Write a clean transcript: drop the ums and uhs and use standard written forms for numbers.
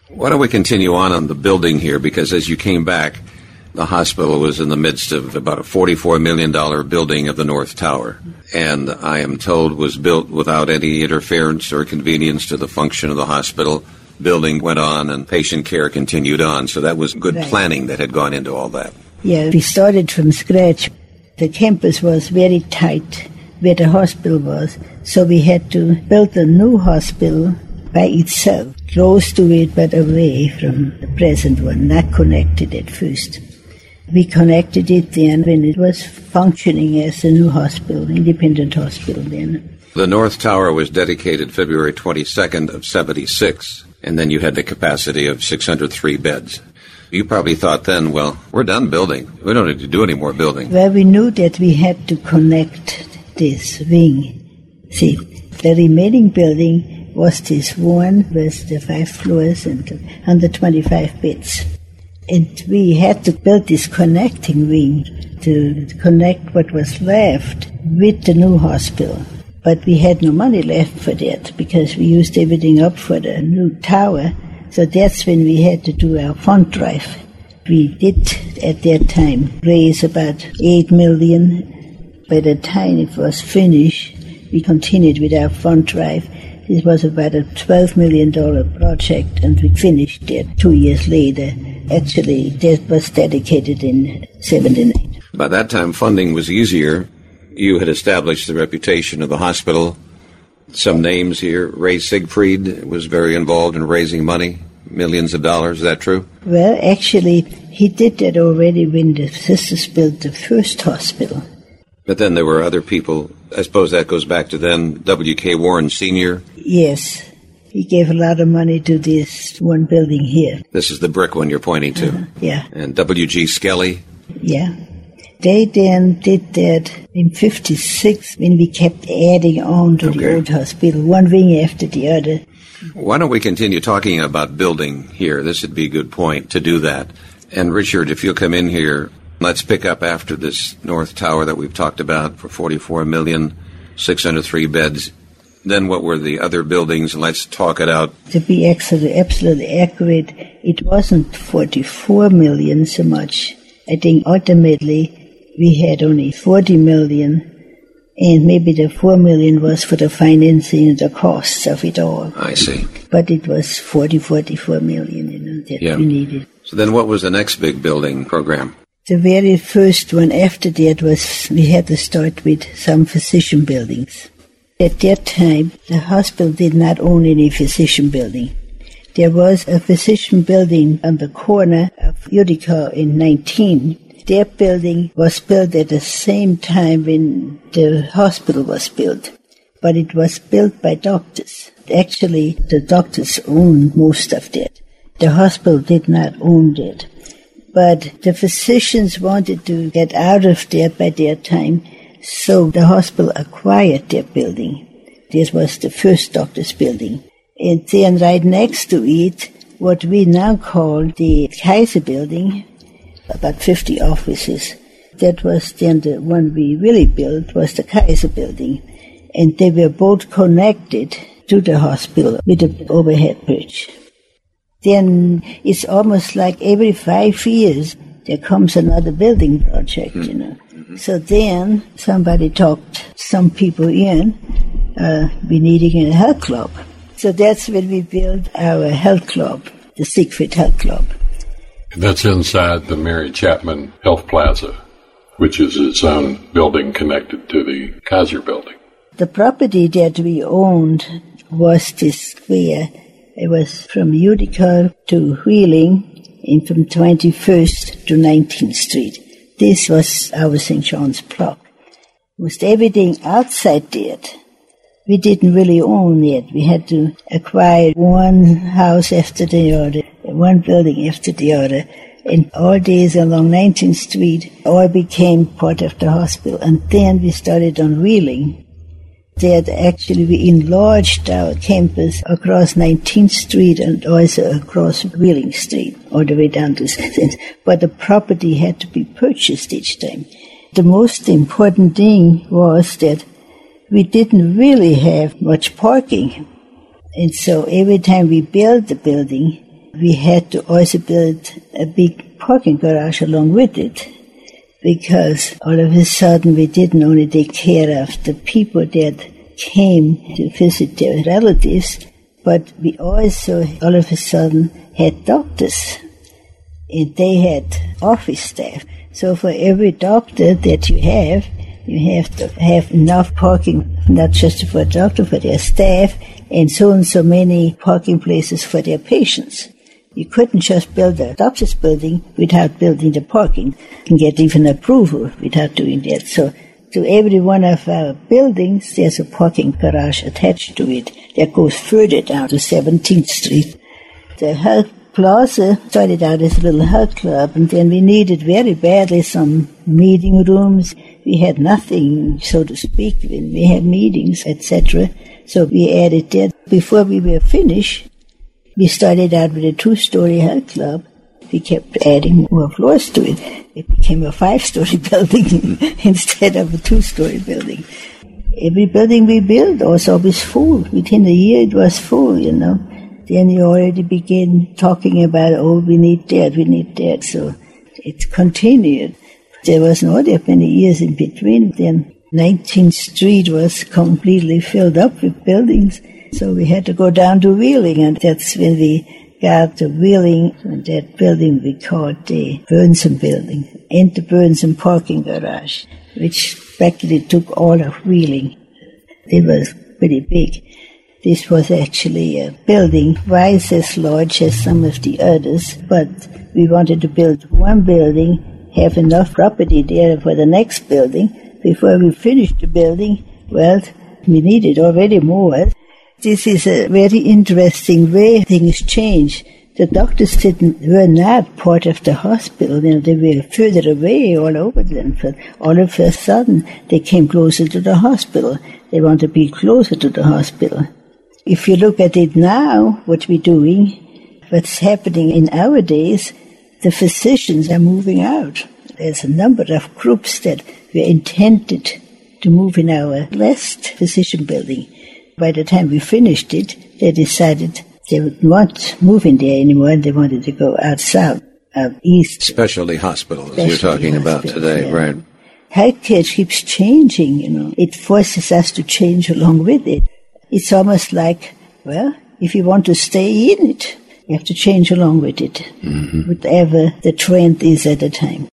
Why don't we continue on the building here, because as you came back, the hospital was in the midst of about a $44 million building of the North Tower, and I am told was built without any interference or inconvenience to the function of the hospital. Building went on and patient care continued on, so that was good planning that had gone into all that. Yeah, we started from scratch. The campus was very tight where the hospital was, so we had to build a new hospital by itself, close to it but away from the present one, not connected at first. We connected it then when it was functioning as a new hospital, independent hospital then. The North Tower was dedicated February 22nd of 76, and then you had the capacity of 603 beds. You probably thought then, well, we're done building. We don't need to do any more building. Well, we knew that we had to connect this wing. See, the remaining building was this one with the 5 floors and 125 beds. And we had to build this connecting wing to connect what was left with the new hospital. But we had no money left for that because we used everything up for the new tower. So that's when we had to do our fund drive. We did, at that time, raise about $8 million. By the time it was finished, we continued with our fund drive. This was about a $12 million project, and we finished it 2 years later. Actually, that was dedicated in 79. By that time, funding was easier. You had established the reputation of the hospital. Some names here. Ray Siegfried was very involved in raising money, millions of dollars. Is that true? Well, actually, he did that already when the sisters built the first hospital. But then there were other people. I suppose that goes back to then W.K. Warren Sr.? Yes. He gave a lot of money to this one building here. This is the brick one you're pointing to? Yeah. And W.G. Skelly? Yeah. They then did that in 56 when we kept adding on to the old hospital, one wing after the other. Why don't we continue talking about building here? This would be a good point to do that. And Richard, if you'll come in here, let's pick up after this North Tower that we've talked about for $44 million, 603 beds. Then what were the other buildings? Let's talk it out. To be absolutely accurate, it wasn't 44 million so much. I think ultimately we had only 40 million, and maybe the 4 million was for the financing and the costs of it all. I see. But it was 44 million, that we needed. So then what was the next big building program? The very first one after that was we had to start with some physician buildings. At that time, the hospital did not own any physician building. There was a physician building on the corner of Utica in 19. That building was built at the same time when the hospital was built, but it was built by doctors. Actually, the doctors owned most of that. The hospital did not own that. But the physicians wanted to get out of that by that time, so the hospital acquired that building. This was the first doctor's building. And then right next to it, what we now call the Kaiser building, about 50 offices. That was then the one we really built, was the Kaiser building. And they were both connected to the hospital with an overhead bridge. Then it's almost like every 5 years there comes another building project, So then somebody talked some people in, we needing a health club. So that's when we built our health club, the Siegfried Health Club. That's inside the Mary Chapman Health Plaza, which is its own building connected to the Kaiser building. The property that we owned was this square. It was from Utica to Wheeling and from 21st to 19th Street. This was our St. John's block. Most everything outside that, we didn't really own it. We had to acquire one house after the other, one building after the other. And all days along 19th Street all became part of the hospital. And then we started on Wheeling. That actually we enlarged our campus across 19th Street and also across Wheeling Street, all the way down to St. But the property had to be purchased each time. The most important thing was that we didn't really have much parking. And so every time we built the building, we had to also build a big parking garage along with it, because all of a sudden we didn't only take care of the people that came to visit their relatives, but we also all of a sudden had doctors, and they had office staff. So for every doctor that you have to have enough parking, not just for a doctor, for their staff, and so many parking places for their patients. You couldn't just build a doctor's building without building the parking and get even approval without doing that. So to every one of our buildings, there's a parking garage attached to it that goes further down to 17th Street. The Health Plaza started out as a little health club, and then we needed very badly some meeting rooms. We had nothing, so to speak, when we had meetings, etc. So we added that. Before we were finished, we started out with a 2-story health club. We kept adding more floors to it. It became a 5-story building instead of a 2-story building. Every building we built was always full. Within a year it was full, Then you already begin talking about, we need that. So it continued. There was not that many years in between. Then 19th Street was completely filled up with buildings. So we had to go down to Wheeling, and that's when we got to Wheeling, and that building we called the Burnson Building, and the Burnson Parking Garage, which practically took all of Wheeling. It was pretty big. This was actually a building twice as large as some of the others, but we wanted to build one building, have enough property there for the next building. Before we finished the building, we needed already more. This is a very interesting way things change. The doctors were not part of the hospital. They were further away all over them. But all of a sudden, they came closer to the hospital. They want to be closer to the hospital. If you look at it now, what we're doing, what's happening in our days, the physicians are moving out. There's a number of groups that were intended to move in our last physician building. By the time we finished it, they decided they would not move in there anymore, and they wanted to go out south, out east. Specialty hospitals, you're talking about today, right? Healthcare keeps changing, It forces us to change along with it. It's almost like, if you want to stay in it, you have to change along with it, whatever the trend is at the time.